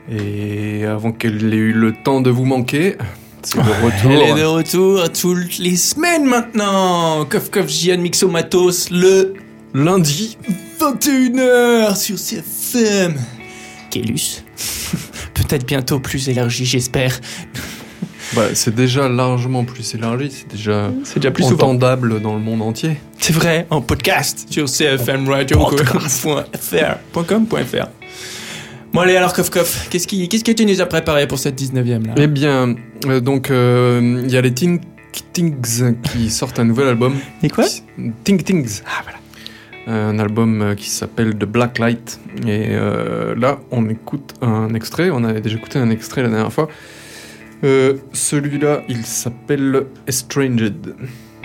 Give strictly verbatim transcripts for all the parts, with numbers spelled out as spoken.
Et avant qu'elle ait eu le temps de vous manquer, c'est de retour. Elle est de retour toutes les semaines maintenant. Coff Coff Gian Mixomatos le lundi vingt et une heures sur C F M. Kélus. Peut-être bientôt plus élargi, j'espère. Bah, c'est déjà largement plus élargi, c'est déjà, c'est déjà plus entendable souvent dans le monde entier. C'est vrai, en podcast sur c f m radio point f r point com point f r. Bon allez alors Coff Coff, qu'est-ce, qui, qu'est-ce que tu nous as préparé pour cette dix-neuvième là? Eh bien, euh, donc il euh, y a les Think Things qui sortent un nouvel album. Et quoi? Think Things. Ah voilà. Euh, un album qui s'appelle The Black Light. Et euh, là, on écoute un extrait. On avait déjà écouté un extrait la dernière fois. Euh, celui-là, il s'appelle Estranged.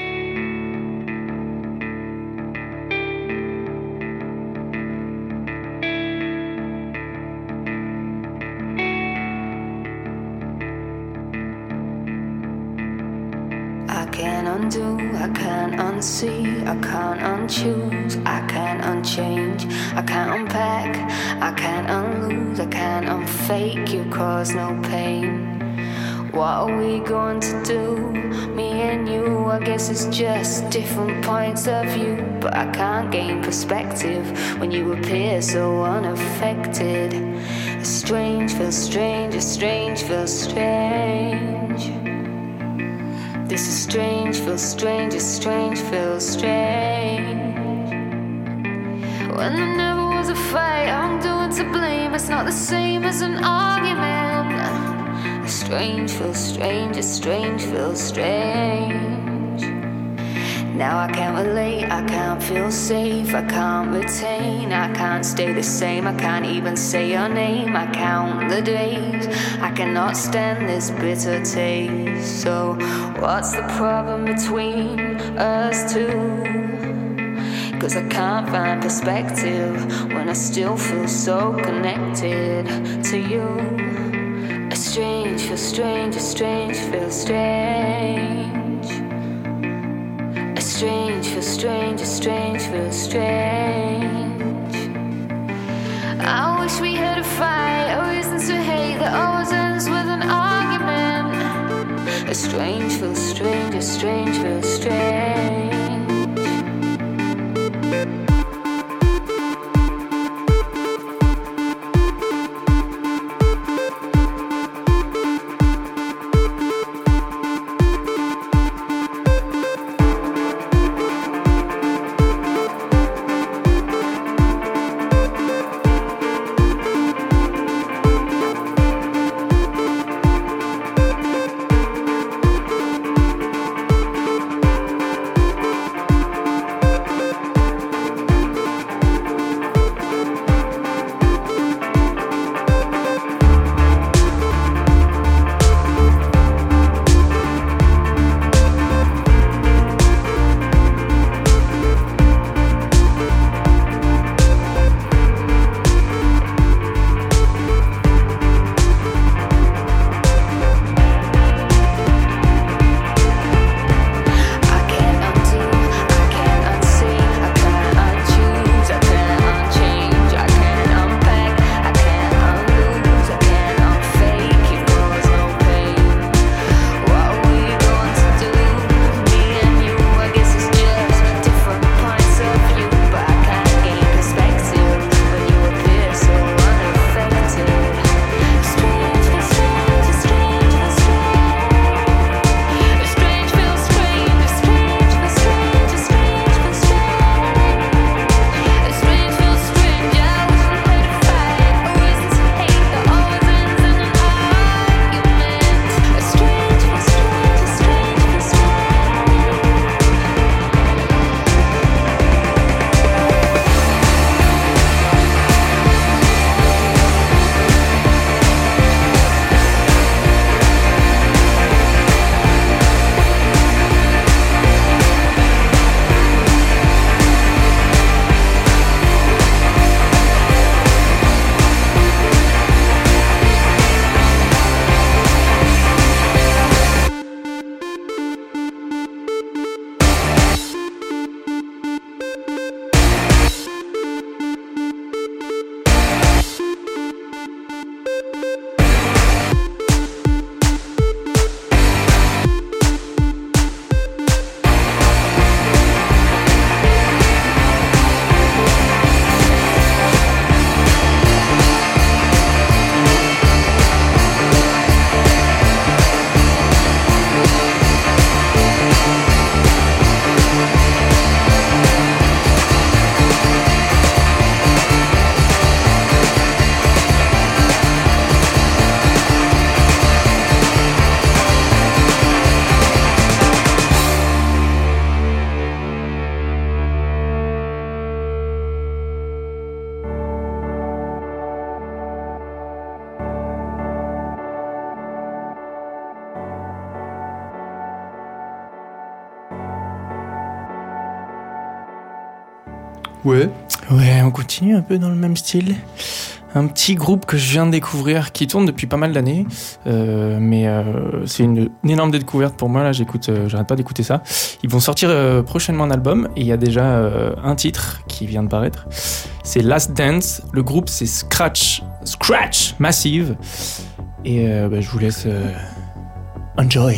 I can't unsee, I can't unchoose, I can't unchange, I can't unpack, I can't unlose, I can't unfake, you cause no pain. What are we going to do, me and you? I guess it's just different points of view, but I can't gain perspective when you appear so unaffected. It's strange, feels strange, it's strange, feels strange. This is strange, feels strange, it's strange, feels strange. When there never was a fight, I'm doing to blame. It's not the same as an argument. It's strange, feels strange, it's strange, feels strange. Now I can't relate, I can't feel safe, I can't retain, I can't stay the same, I can't even say your name. I count the days, I cannot stand this bitter taste. So what's the problem between us two? Cause I can't find perspective when I still feel so connected to you. It's strange, feels strange, it's strange, feels strange. It's strange, feels strange, it's strange, feels strange. I wish we had a fight, a reason to hate that always ends with an argument. It's strange, feels strange, it's strange, feels strange. Ouais. Ouais, on continue un peu dans le même style. Un petit groupe que je viens de découvrir, qui tourne depuis pas mal d'années, euh, mais euh, c'est une, une énorme découverte pour moi. Là, j'écoute, euh, j'arrête pas d'écouter ça. Ils vont sortir euh, prochainement un album, et il y a déjà euh, un titre qui vient de paraître. C'est Last Dance. Le groupe, c'est Scratch, Scratch Massive. Et euh, bah, je vous laisse euh, enjoy.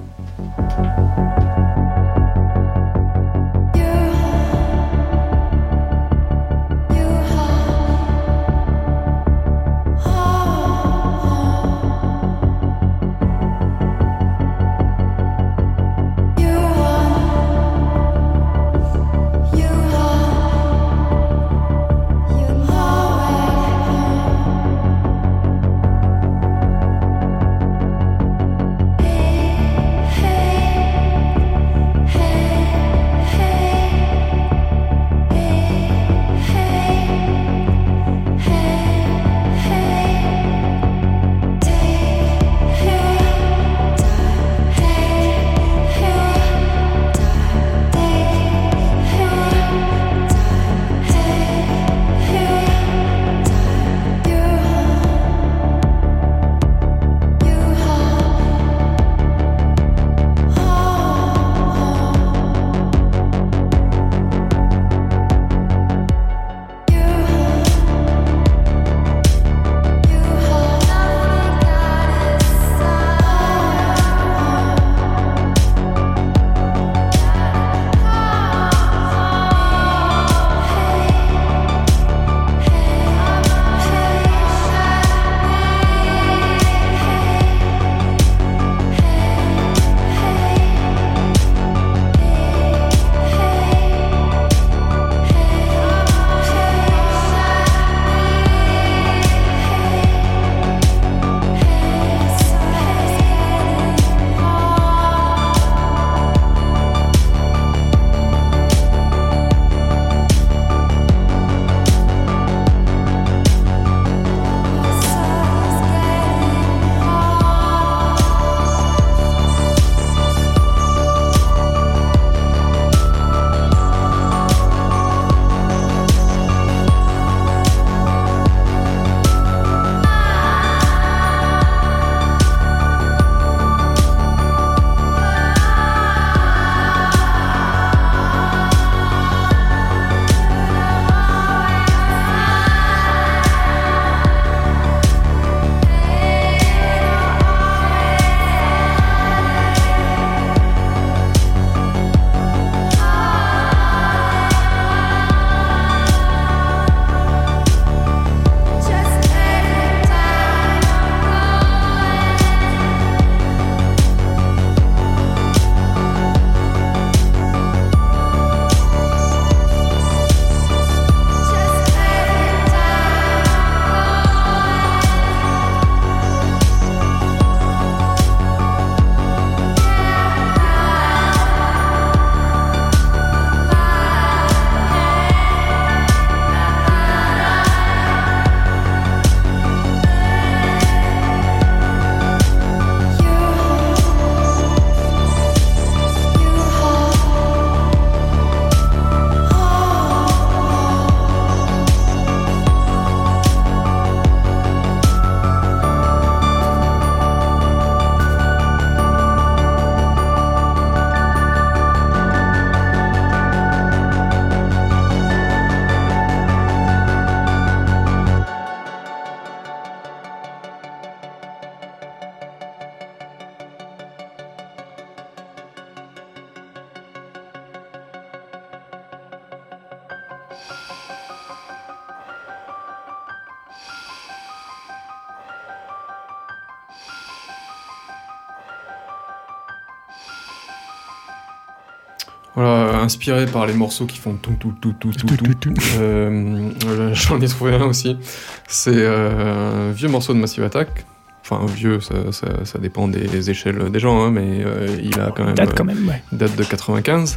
Voilà, inspiré par les morceaux qui font tout, tout, tout, tout, tout, tout. tout. Euh, j'en ai trouvé un aussi. C'est euh, un vieux morceau de Massive Attack. Enfin, vieux, ça, ça, ça dépend des échelles des gens, hein, mais euh, il a quand même. Date quand même, ouais. Date de quatre-vingt-quinze.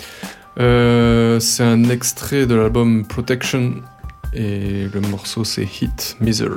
Euh, c'est un extrait de l'album Protection et le morceau c'est Hit Miser.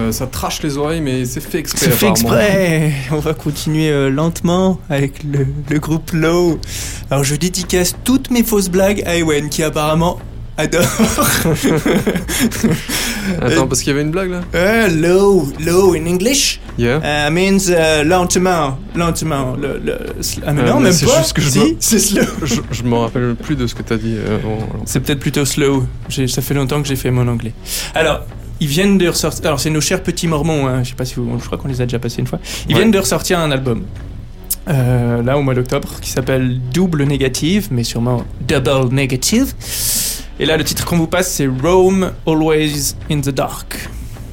euh, ça trache les oreilles, mais c'est fait exprès. C'est fait apparemment. exprès. On va continuer euh, lentement avec le, le groupe Low. Alors je dédicace toutes mes fausses blagues à Ewen qui apparemment adore. Attends, parce qu'il y avait une blague là. Uh, low, low in English Yeah. uh, means uh, lentement, lentement. Le, le, ah mais Euh, non, mais même c'est pas. juste que je si, me- c'est slow. je, je me rappelle plus de ce que t'as dit. euh, bon, alors. C'est peut-être plutôt slow. J'ai, ça fait longtemps que j'ai fait mon anglais. Alors, ils viennent de ressortir. Alors, c'est nos chers petits Mormons. Hein, je sais pas si vous. Je crois qu'on les a déjà passés une fois. Ils Ouais. viennent de ressortir un album. Euh, là, au mois d'octobre, qui s'appelle Double Négative, mais sûrement Double Negative. Et là, le titre qu'on vous passe, c'est Rome Always in the Dark.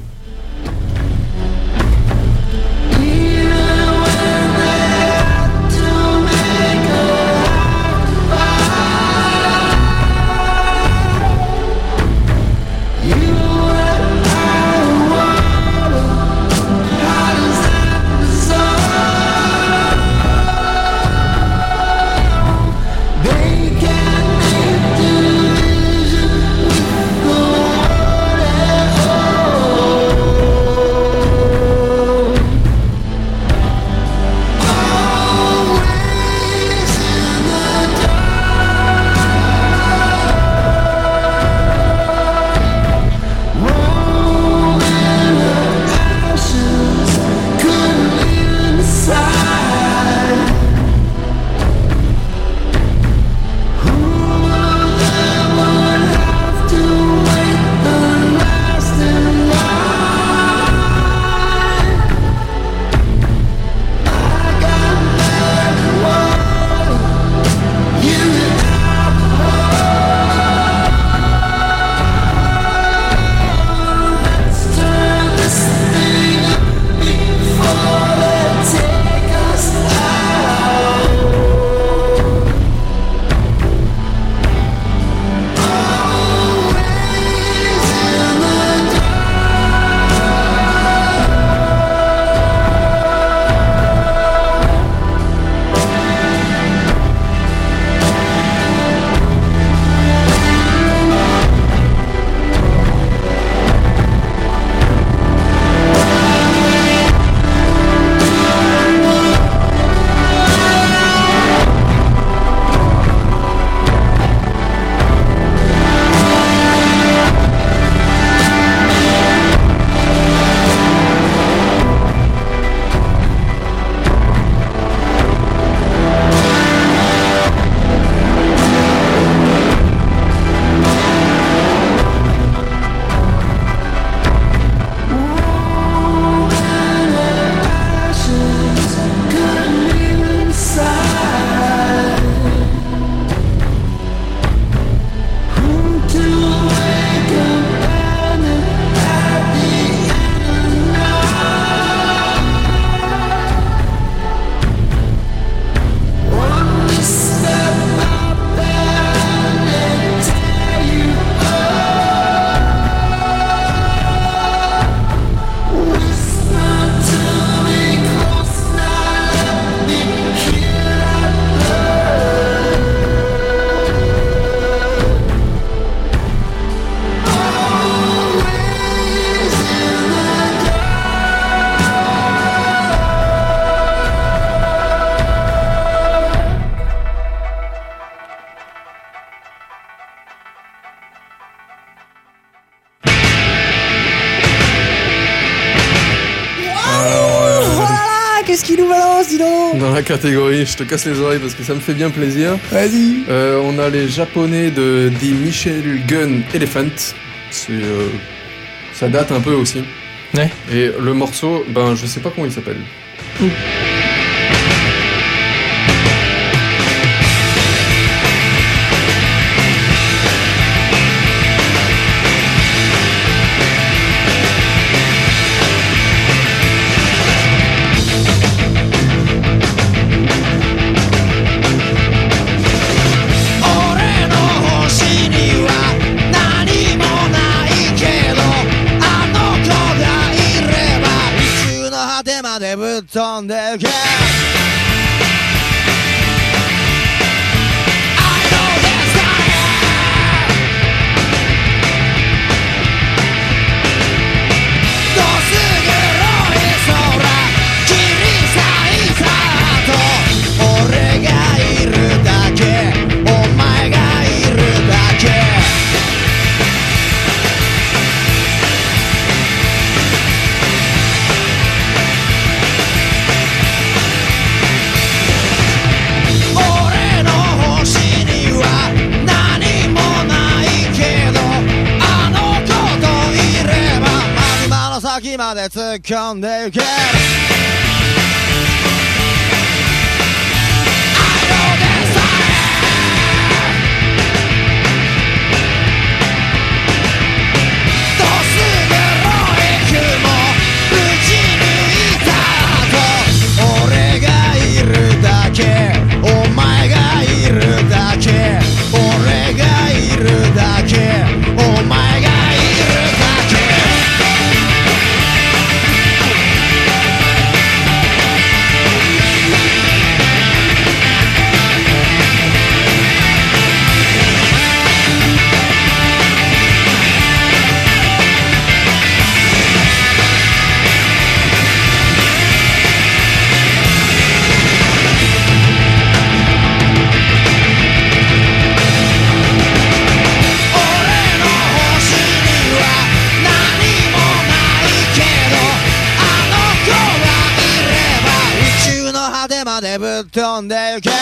Qu'est-ce qu'il nous balance, dis donc? Dans la catégorie, je te casse les oreilles parce que ça me fait bien plaisir. Vas-y. Euh, on a les japonais de The Michel Gun Elephant. C'est, euh, ça date un peu aussi. Ouais. Et le morceau, ben je sais pas comment il s'appelle. Ouh. On the gas. Do 先まで突っ込んでゆけお前がいるだけ俺がいるだけお前がいるだけまでぶっ飛んでゆけ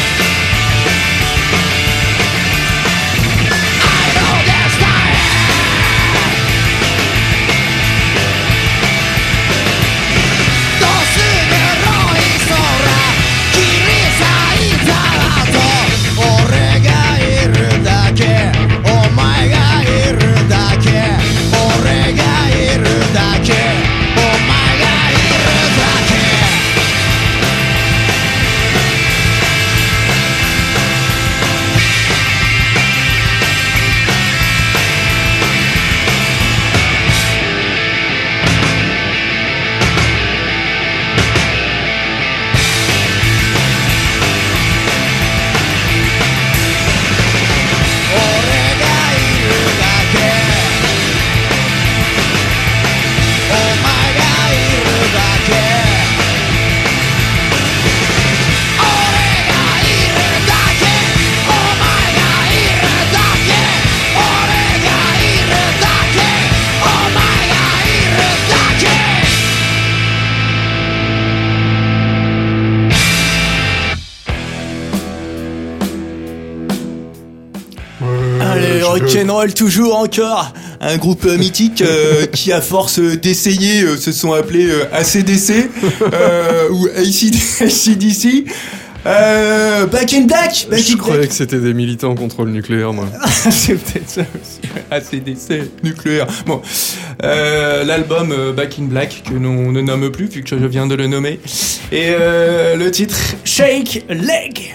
Rock'n'roll toujours encore, un groupe mythique euh, qui à force d'essayer euh, se sont appelés euh, A C D C euh, ou A C D C. Euh, Back in Black, Back Je in croyais Black. que c'était des militants contre le nucléaire, moi. C'est peut-être ça aussi, A C D C, nucléaire. Bon, euh, l'album euh, Back in Black que l'on ne nomme plus vu que je viens de le nommer, et euh, le titre Shake a Leg.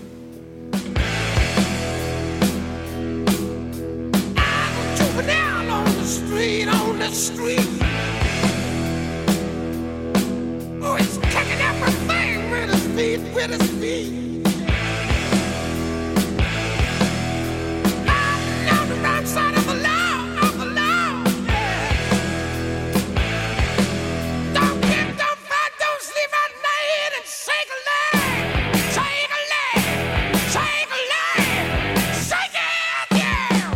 Street. Oh, it's kicking everything with his feet, with his feet. I'm on the wrong side of the law, of the law. Don't kick, don't fight, don't sleep at night and shake a leg, shake a leg, shake a leg, shake it, yeah.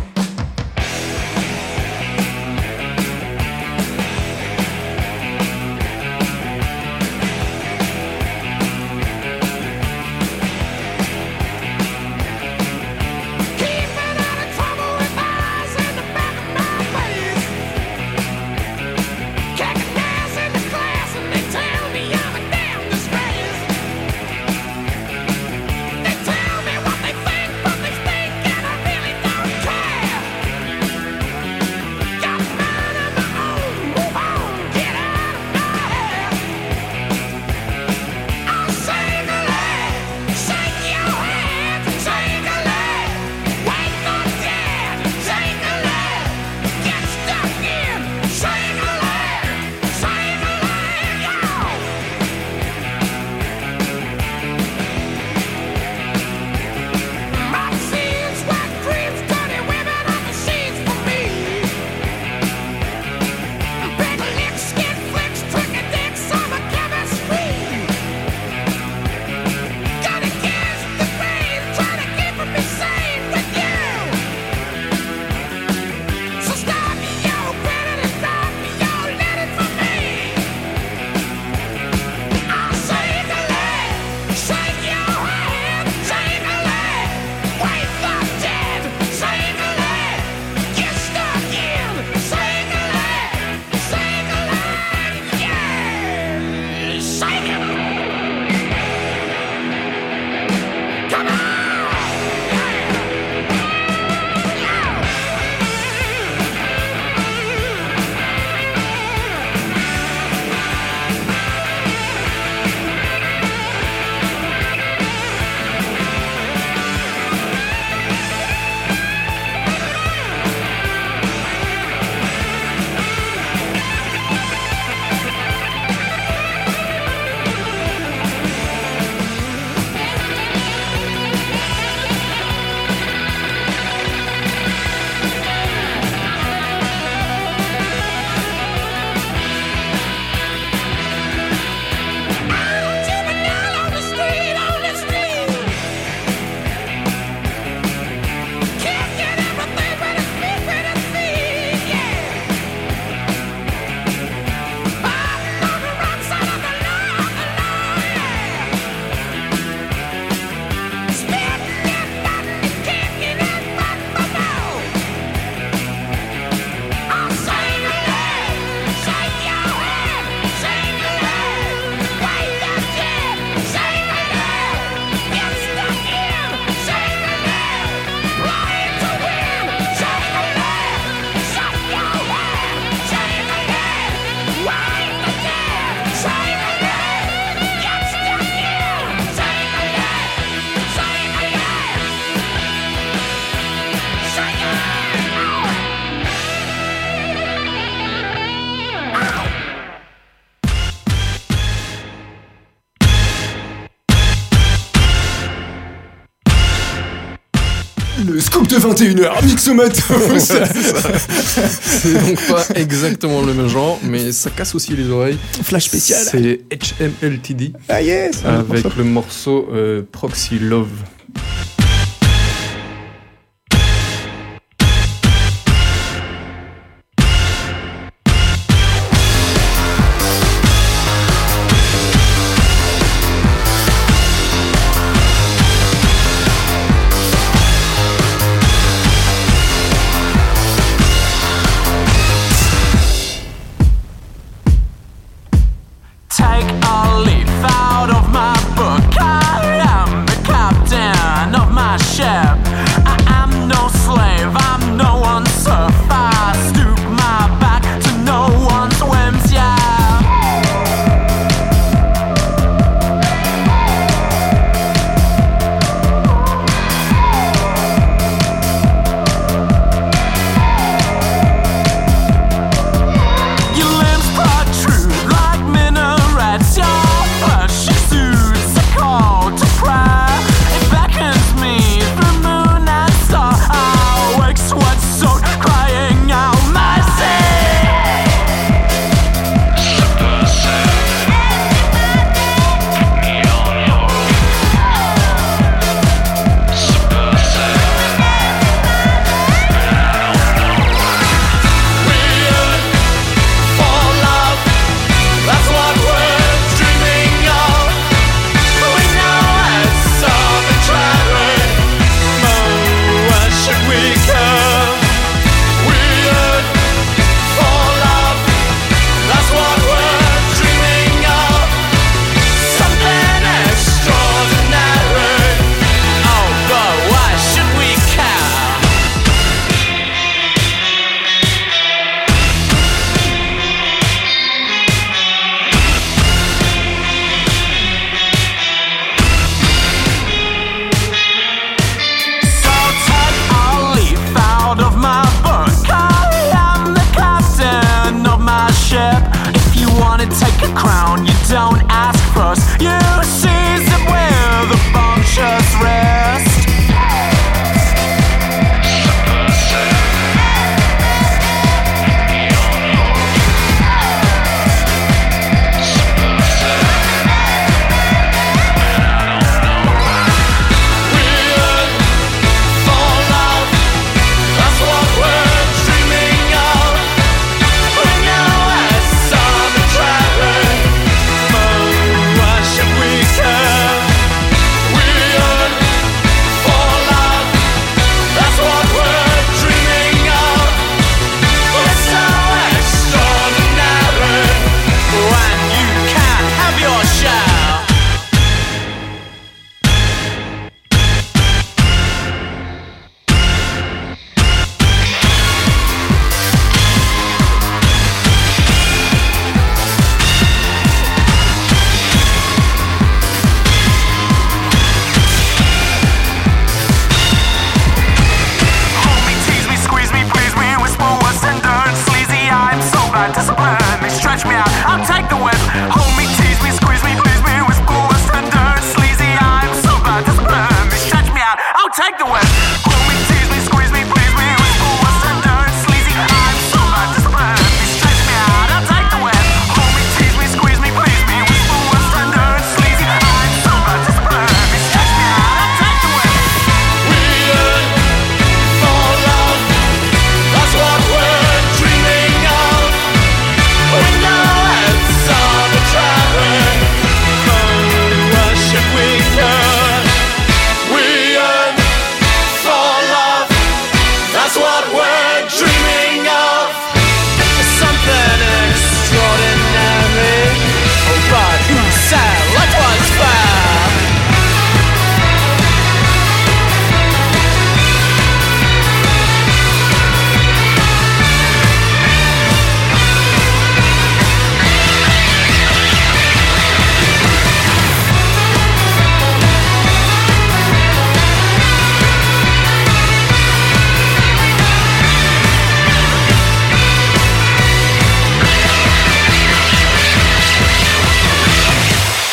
Le scoop de vingt et une heures, Mixomatos. C'est donc pas exactement le même genre, mais ça casse aussi les oreilles. Flash spécial. C'est H M L T D Ah yes. avec le morceau euh, Proxy Love. Take a leaf out of my book. I am the captain of my ship. I am no slave, I'm no one's serf. I stoop my back to no one's whims, yeah. Your limbs protrude like minarets. Your flesh exudes a call to prayer. It beckons me through moon and star. I wake sweat-soaked, crying out mercy. For love, that's what we're dreaming of. We know it's arbitrary. Oh, where should we come? We yearn for love, that's what we're dreaming of. Something extraordinary. Oh, but why should we care? So take a leaf out of my book. I am the captain of my ship. If you wanna take a crown, you don't ask first. You seize it with a bumptious wrist. For love, that's what we're dreaming of. We know it's arbitrary. Oh, why should we care? We yearn for love, that's what we're dreaming of. It's so extraordinary when you can't have your share. Hold me, tease me, squeeze me, please me, whisper what's tender and sleazy. I'm so bad, discipline me, stretch me out, I'll take the whip. Hold me, tease me, squeeze me, please me, whisper what's tender and sleazy. I'm so bad, discipline me, stretch me out, I'll take the whip. Hold me, tease me, squeeze me, please me, whisper what's tender and sleazy. I'm so bad, discipline me, stretch me out, I'll take the whip. Hold me, tease me, squeeze me, please me, whisper what's tender and sleazy. I'm so bad, discipline me, stretch me out, I'll take the whip. We yearn for love, that's what we're dreaming of. We know it's arbitrary. Oh, why should we care? We yearn for love, that's what we're dreaming of. Something extraordinary. Oh, but who said life was fair?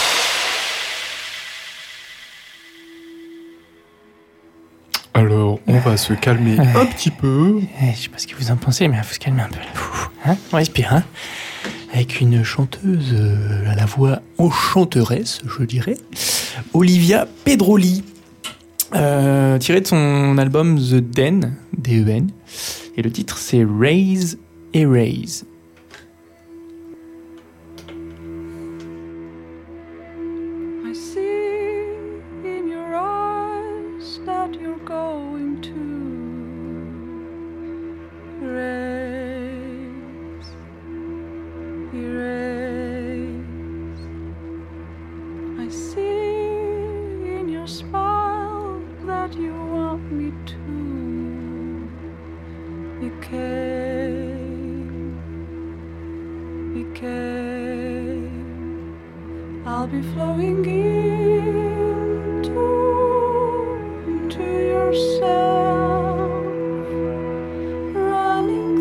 Alors, on On va se calmer un petit peu. Eh, je sais pas ce que vous en pensez, mais il faut se calmer un peu. Là. Hein, on respire, hein. Avec une chanteuse euh, à la voix enchanteresse, je dirais, Olivia Pedroli, euh, tiré de son album The Den, D E N, et le titre c'est Raise Erase. I see in your eyes that you're going to raise, erase. I see in your smile that you want me to. You came, you came. I'll be flowing into, into yourself, running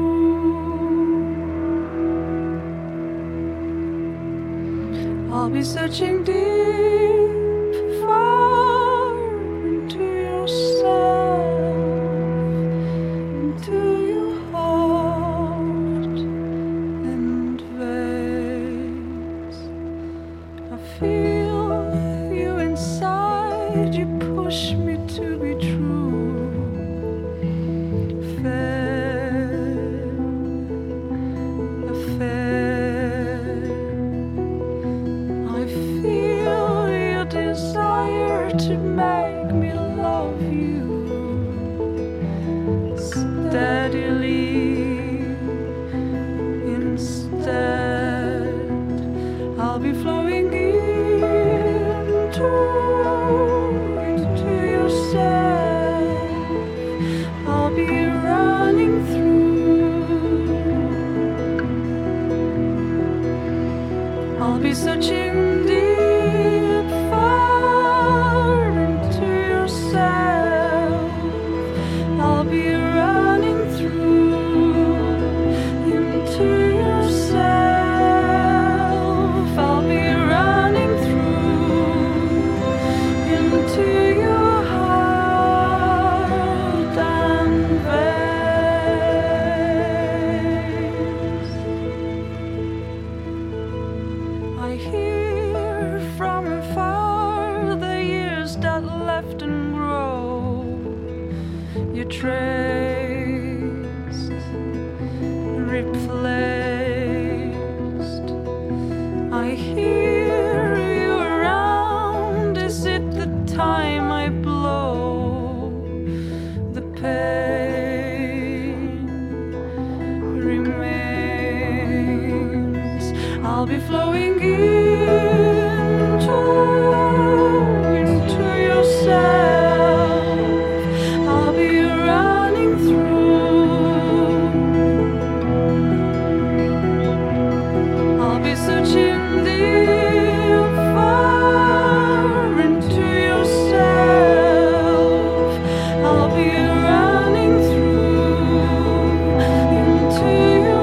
through. I'll be searching deep, far into yourself, into your heart and veins. I feel you inside, you push me to be true. Fair, affair. I feel your desire to make me love you steadily. Instead, I'll be flowing into, into yourself. I'll be running through. I'll be searching deep, far into yourself. I'll be running through into yourself. I'll be running through into your heart and veins. I hear from afar the years that left and grow. You traced, replaced. I hear you around. Is it the time I blow? The pain remains. I'll be flowing into, into yourself. I'll be running through. I'll be searching deep, far into yourself. I'll be running through into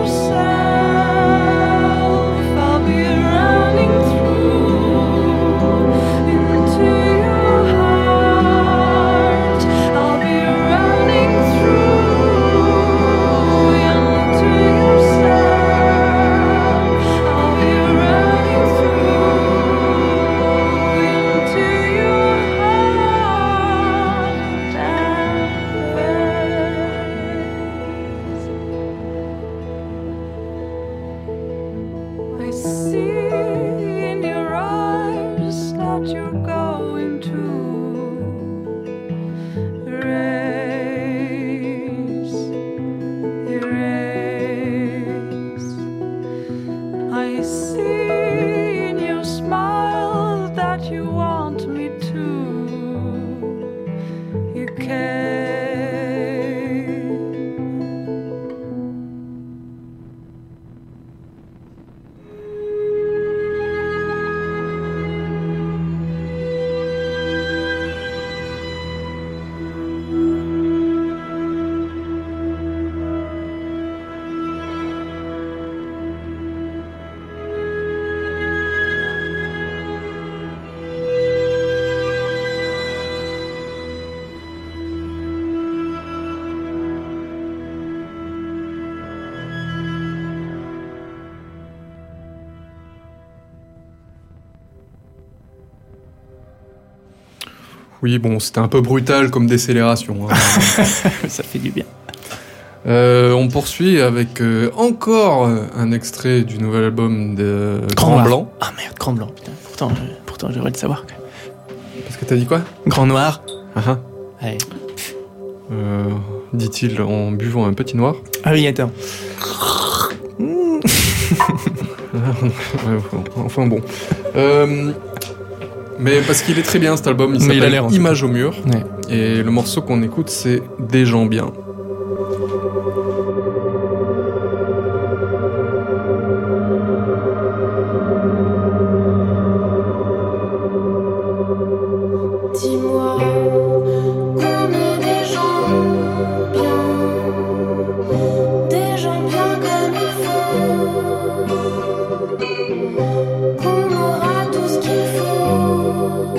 yourself. I'll be running through into your heart. I'll be running through into yourself. I'll be running through into your heart and veins. I see in your eyes that you're going to erase, erase. I see in your smile that you want me to. You care. Oui, bon, c'était un peu brutal comme décélération. Hein. Ça fait du bien. Euh, on poursuit avec euh, encore euh, un extrait du nouvel album de Grand Grand Noir. Blanc. Ah merde, Grand Blanc, putain. Pourtant, je- pourtant j'aurais de savoir. Parce que t'as dit quoi? Grand Noir. Ah, ah. Ouais. Euh, dit-il en buvant un petit noir. Ah oui, attends. Ouais, enfin bon. Euh, mais parce qu'il est très bien cet album, il Mais il a s'appelle l'air, en tout Image au mur. Ouais. Et le morceau qu'on écoute, c'est Des gens bien. Dis-moi qu'on est des gens bien, des gens bien comme il faut, qu'on aura tout ce qu'il faut,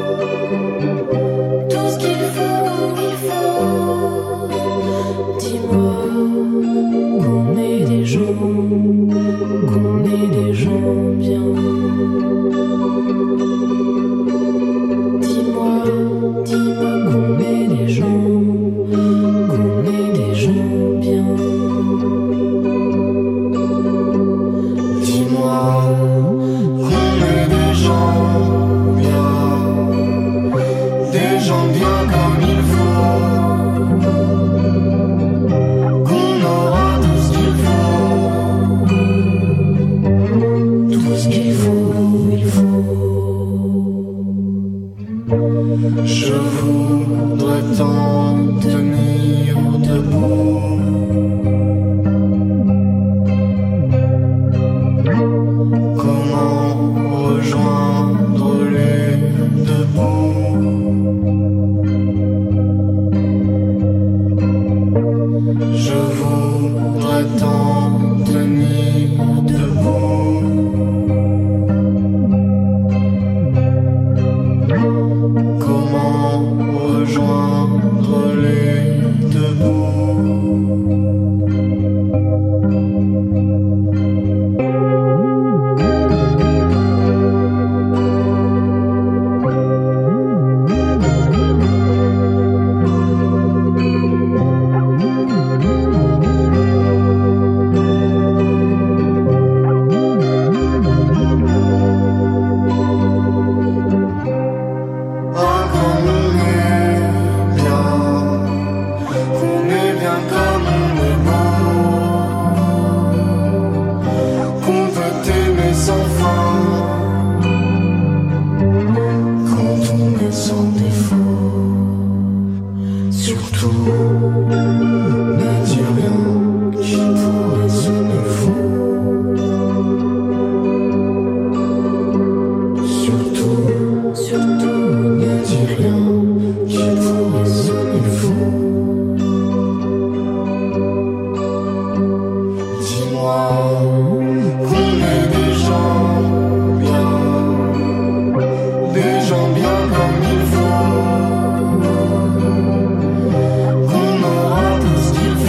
tout ce qu'il faut, il faut. Dis-moi qu'on est des gens, qu'on est des gens bien. Dis-moi, dis-moi qu'on est des gens, qu'on est des gens bien. Dis-moi qu'on est des gens bien, des gens bien comme il faut, qu'on aura tout ce qu'il faut, tout ce qu'il faut, il faut. Je voudrais tant tenir debout, comment rejoindre les deux bouts. Je voudrais tant tenir debout, comment rejoindre les deux bouts. Ah, comme on est bien, qu'on est bien comme on est beau, qu'on peut aimer sans fin, quand on est sans défaut. Surtout, ne dis rien qui pourrait sonner faux. Surtout, surtout, ne dis rien qui pourrait sonner faux. Dis-moi qu'on est des gens bien, des gens bien comme il faut, qu'on aura tout ce qu'il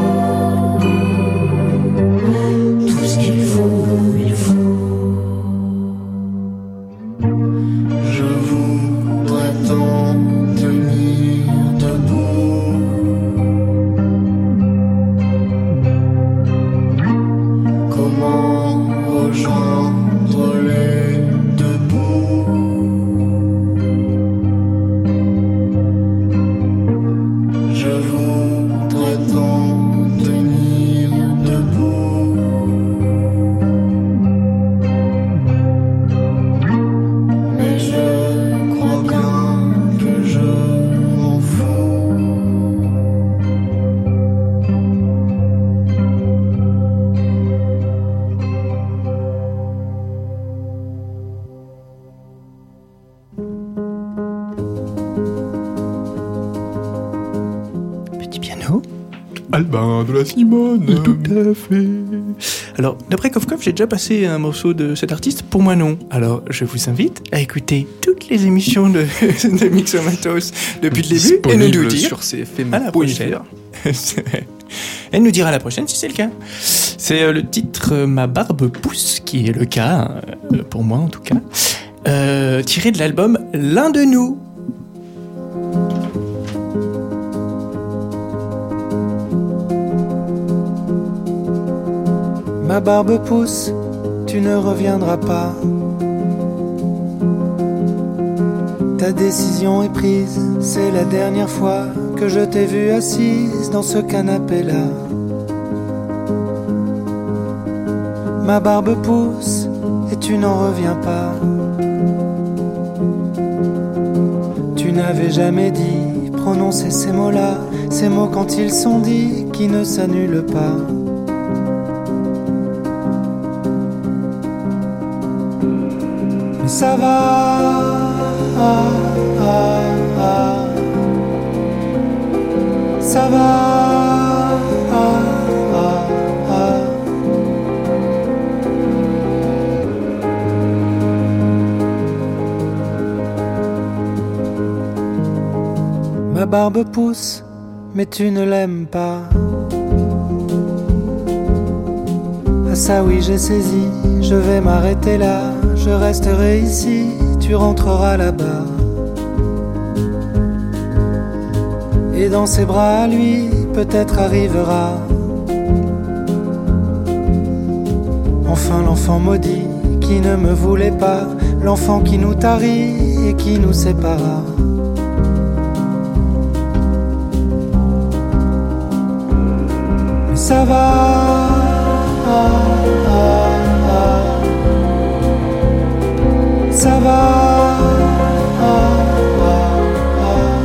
faut, tout ce qu'il faut, il faut. Je voudrais tant tenir debout, comment rejoindre les deux bouts. Je voudrais tant tenir debout, mais je crois bien que je m'en fous. Petit piano. Albin de la Simone. Tout à fait. Alors, d'après Kovkov, j'ai déjà passé un morceau de cet artiste. Pour moi, non. Alors, je vous invite à écouter toutes les émissions de, de Mixomatos depuis le début et nous Disponible dire sur C F M. à la prochaine. Et nous dire à la prochaine si c'est le cas. C'est euh, le titre euh, Ma barbe pousse, qui est le cas, euh, pour moi en tout cas, euh, tiré de l'album L'un de nous. Ma barbe pousse, tu ne reviendras pas. Ta décision est prise, c'est la dernière fois que je t'ai vue assise dans ce canapé-là. Ma barbe pousse et tu n'en reviens pas. Tu n'avais jamais dit, prononcer ces mots-là, ces mots quand ils sont dits, qui ne s'annulent pas. Mais ça va, ah, ah, ah. Ça va, ah, ah, ah. Ma barbe pousse, mais tu ne l'aimes pas. Ah ça oui j'ai saisi, je vais m'arrêter là. Je resterai ici, tu rentreras là-bas. Et dans ses bras, lui, peut-être arrivera enfin l'enfant maudit qui ne me voulait pas, l'enfant qui nous tarit et qui nous sépara. Mais ça va, ah, ah, ah. Ça va, ah, ah, ah.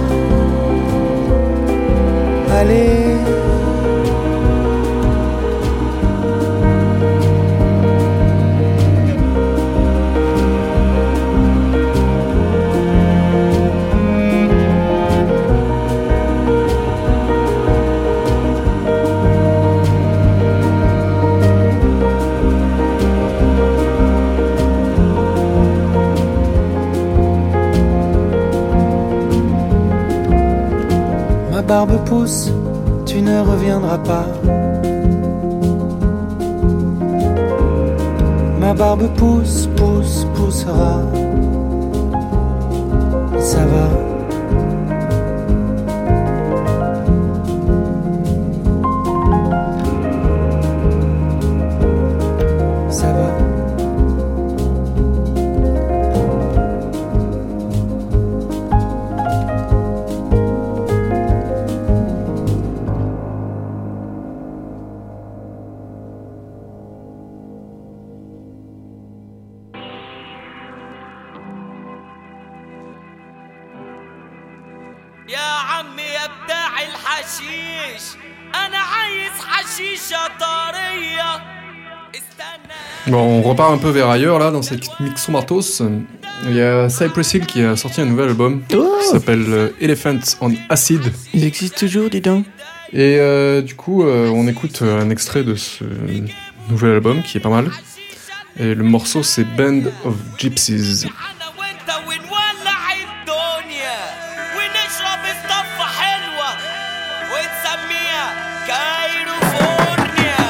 Allez. Ma barbe pousse, tu ne reviendras pas. Ma barbe pousse, pousse, poussera. Ça va. Ça va. يا عمي يا بتاع الحشيش انا عايز حشيشة طرية استنى. Bon, on repart un peu vers ailleurs là dans cette Mixomartos. Il y a Cypress Hill qui a sorti un nouvel album Oh qui s'appelle euh, Elephant on Acid. Ils existent toujours, dis donc. Et euh, du coup, euh, on écoute euh, un extrait de ce nouvel album qui est pas mal. Et le morceau c'est Band of Gypsies. انا وانت ونولع الدنيا ونشرب الطفة حلوة ونسميها كايروفورنيا.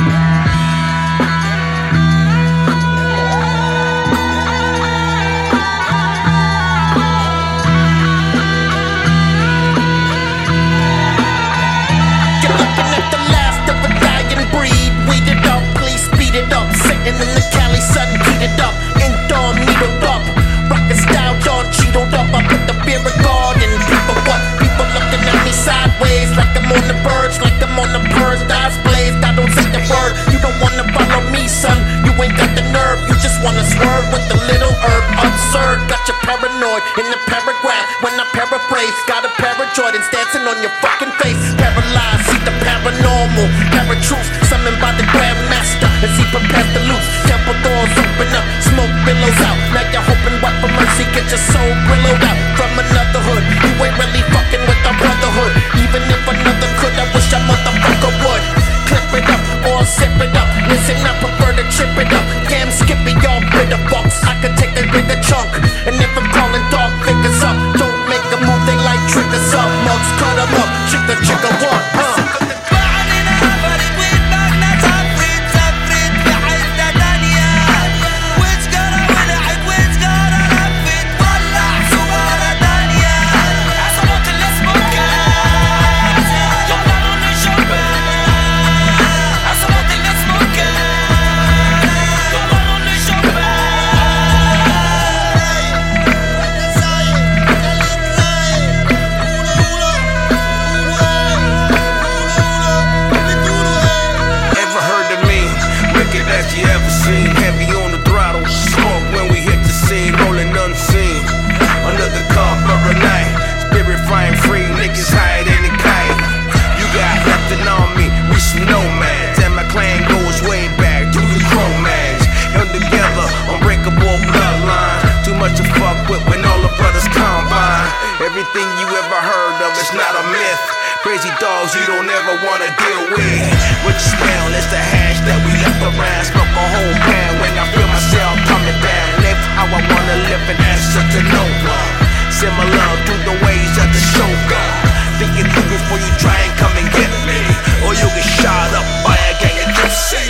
You're looking at the last of a dying breed. Weed it up, please speed it up. Sitting in the Cali sun, heat it up. Indoor needled up. Rockin' style, John cheetled up. I put the beer in garden. People what? People looking at me sideways, like I'm on the birds, like I'm on the birds. Eyes blazed, I don't say the word. You don't wanna follow me, son. You ain't got the nerve. You just wanna swerve with the little herb. Absurd, got you paranoid in the paragraph. When I paraphrase, got a pair of Jordans dancing on your fucking face. Paralyzed, see the paranormal. Paratruths, summoned by the Grandmaster as he prepares to loose. Temple doors open up, smoke billows out. Now you're hoping what for mercy, get your soul billowed out from another hood. You ain't really fucking with the brotherhood. Even if another could, I wish a motherfucker would. Clip it up or zip it up. Listen, I prefer to chip it up. Damn Skippy, y'all bitter fucks. I could take a bigger chunk. And if I'm calling dog figures up, don't make a move, they like triggers up. Mugs cut 'em up, chicka chicka what, huh? ever seen. Heavy on the throttle, smoke when we hit the scene, rolling unseen. Under the cover of night, spirit flying free, niggas higher than the kite. You got nothing on me, we some nomads, and my clan goes way back to the Cro-Mags. Held together, unbreakable bloodline. Too much to fuck with when all the brothers combine. Everything you ever heard of is not a myth. Crazy dogs you don't ever wanna deal with. What you smell is the hash that we left around. Smoke a whole pan when I feel myself coming down. Live how I wanna live and answer to no one. Similar to the ways of the Shogun. Think it through before you try and come and get me, or you'll get shot up by a gang of gypsies.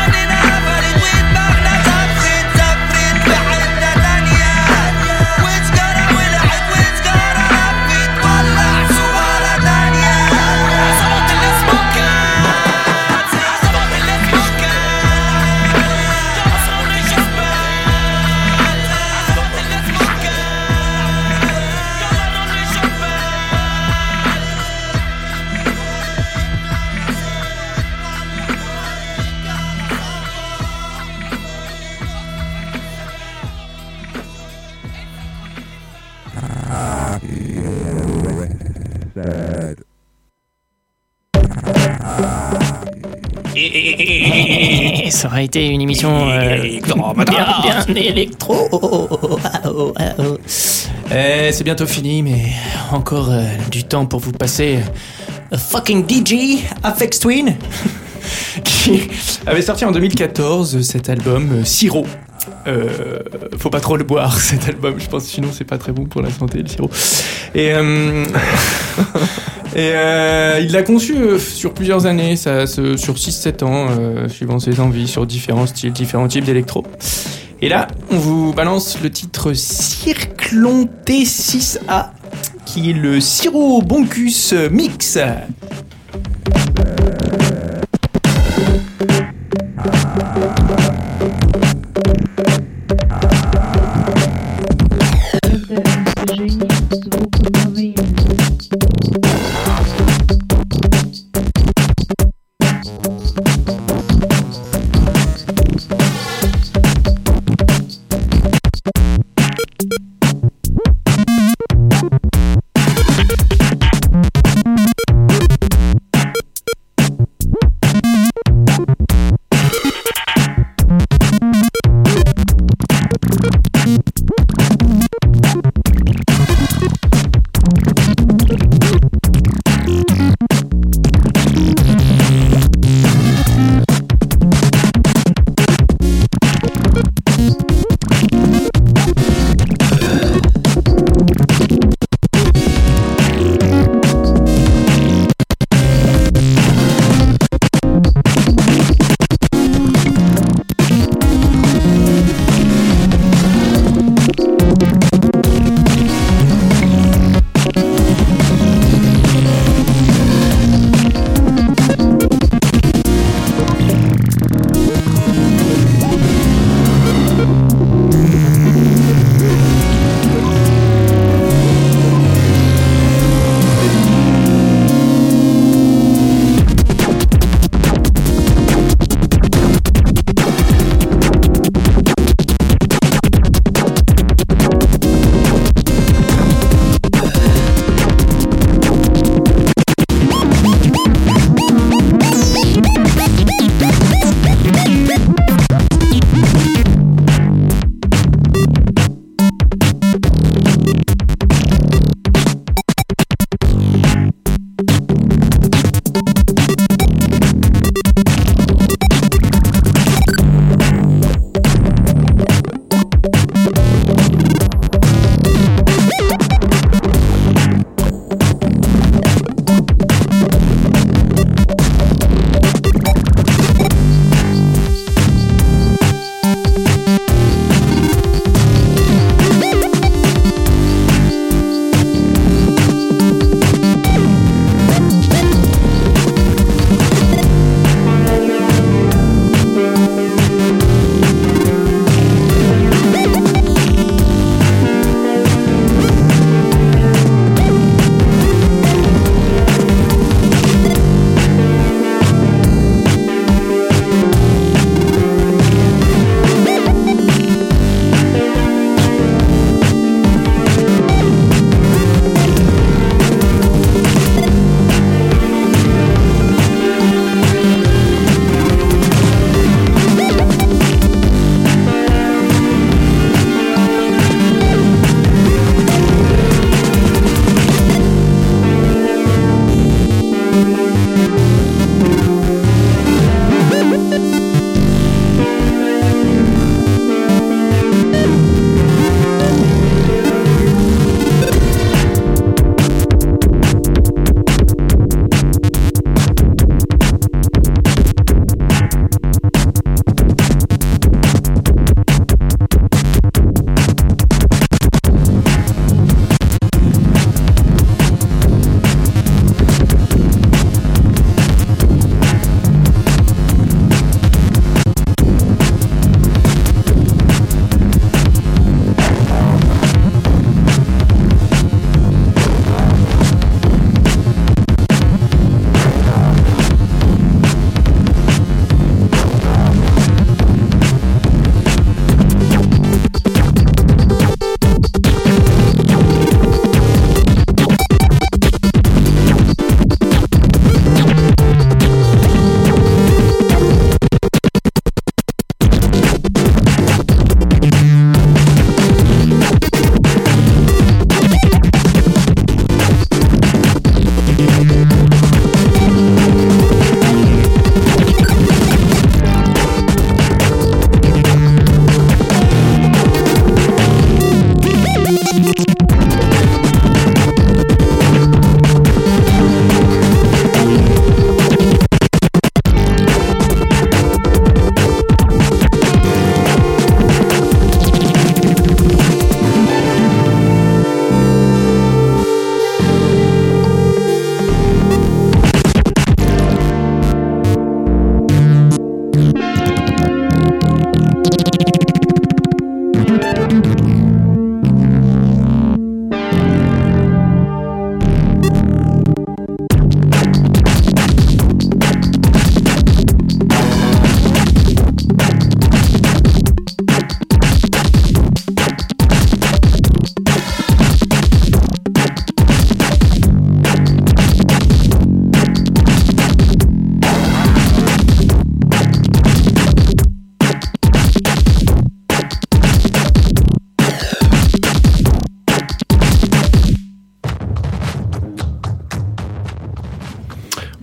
Et ça aurait été une émission euh, bien, bien électro. Oh, oh, oh, oh. Euh, c'est bientôt fini, mais encore euh, du temps pour vous passer a fucking D J, Aphex Twin, qui avait sorti en deux mille quatorze cet album euh, Sirop. Euh, faut pas trop le boire cet album, je pense, sinon c'est pas très bon pour la santé le sirop. Et, euh, et euh, il l'a conçu euh, sur plusieurs années, ça, ce, sur six sept ans, euh, suivant ses envies, sur différents styles, différents types d'électro. Et là, on vous balance le titre Circlon T six A, qui est le Sirop Boncus Mix.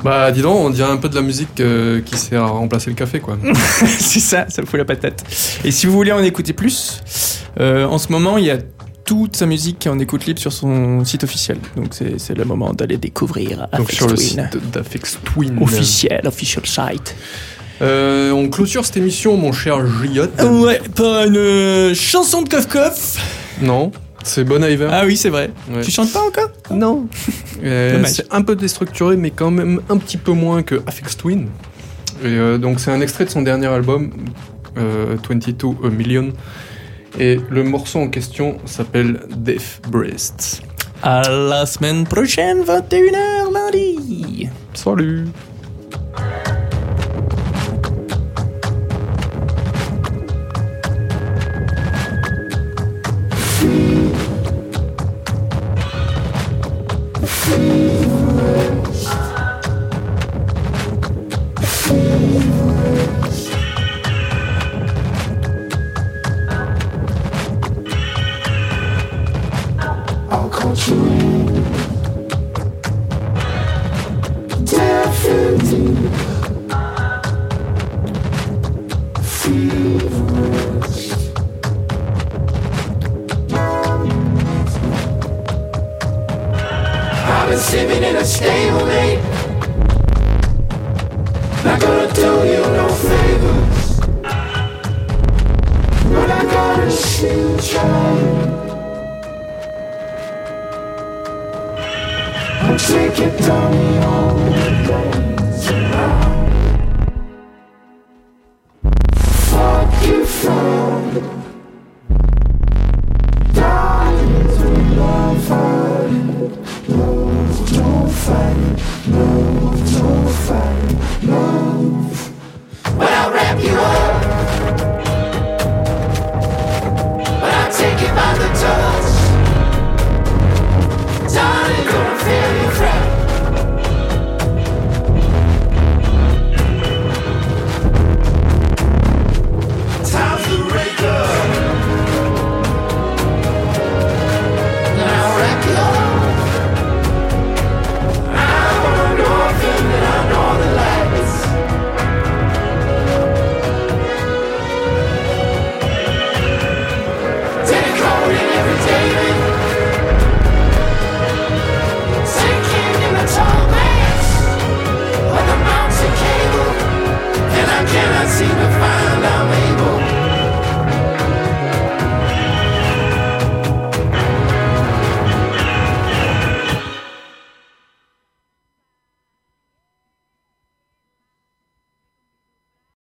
Bah dis donc, on dirait un peu de la musique euh, qui sert à remplacer le café quoi. C'est ça, ça me fout la patate. Et si vous voulez en écouter plus, euh, en ce moment il y a toute sa musique en écoute libre sur son site officiel. Donc c'est, c'est le moment d'aller découvrir Donc Aphex sur le Twin. site d'Aphex Twin. Officiel, official site. Euh, on clôture cette émission, mon cher Juliot. Ouais, par une euh, chanson de Kof Kof. Non, c'est Bon Iver. Ah oui, c'est vrai. Ouais. Tu chantes pas encore? Non. Euh, Dommage. c'est un peu déstructuré, mais quand même un petit peu moins que Aphex Twin. Et euh, donc c'est un extrait de son dernier album, euh, vingt-deux A Million. Et le morceau en question s'appelle Death Breasts. À la semaine prochaine, vingt et une heures lundi. Salut. I'll control definitely feverish. I've been sitting in a stalemate, not gonna do you no favors, but I gotta shoot you. I'm taking down the old